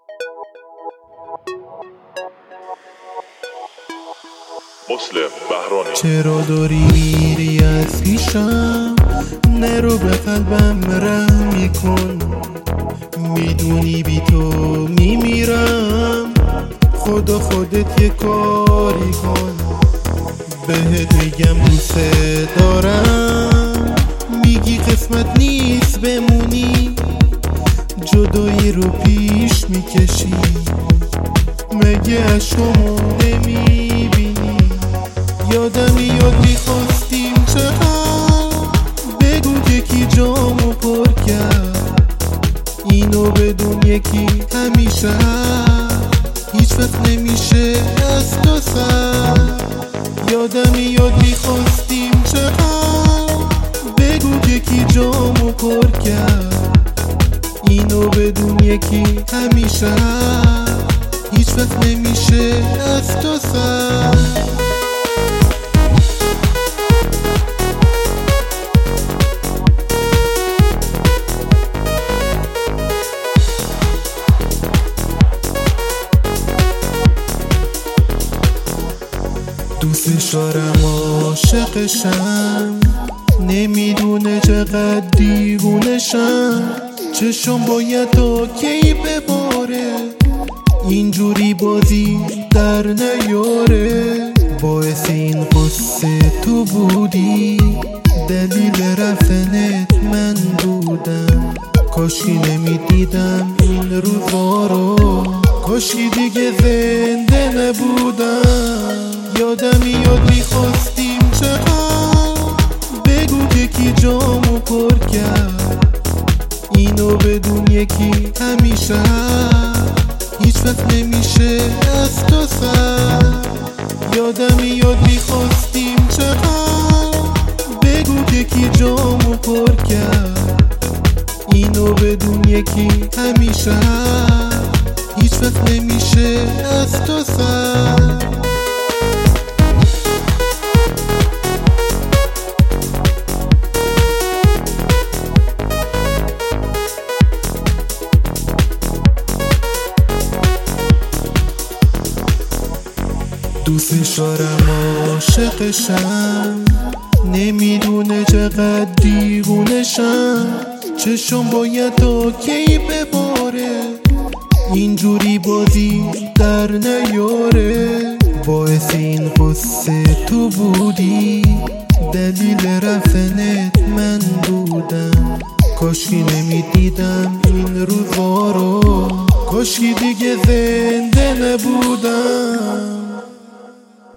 مسلم بهرانی. چرا داری میری از پیشم؟ نرو به قلبم رحم کن، میدونی بی تو میمیرم. خدا خودت یه کاری کن، بهت میگم دوست دارم. میگی قسمت نیست بمونی، جدایی رو پیش میکشی. مگه از شما نمیبینی؟ یادم میاد میخواستیم چقدر، بگو یکی جامو پر کرد. اینو بدون یکی همیشه هیچ وقت نمیشه از تو سر. یادم میاد میخواستیم چقدر، بگو یکی جامو پر کرد. اینو بدون یکی همیشه هیچ وقت نمیشه از تو سر. دوستش دارم عاشقشم، نمیدونه چقدر دیوونشم. چشم باید تا کی بباره، اینجوری بازی در نیاره. باعث این قصه تو بودی، دلیل رفتنت من بودم. کاشکی نمیدیدم این روزا رو، کاشکی دیگه زنده نبودم. یادم میاد میخواستیم چقدر، بگو یکی جامو پر کرد. اینو بدون یکی همیشه هیچ وقت نمیشه از تو سر. یادم میاد میخواستیم چقدر، بگو یکی جامو پر کرد. اینو بدون یکی همیشه هیچ وقت نمیشه از تو سر. دوستش دارم عاشقشم، نمیدونه چقدر دیوونشم. چشم باید تا کی بباره، اینجوری بازی در نیاره. باعث این قصه تو بودی، دلیل رفتنت من بودم. کاشکی نمیدیدم این روزا رو، کاشکی دیگه زنده نبودم.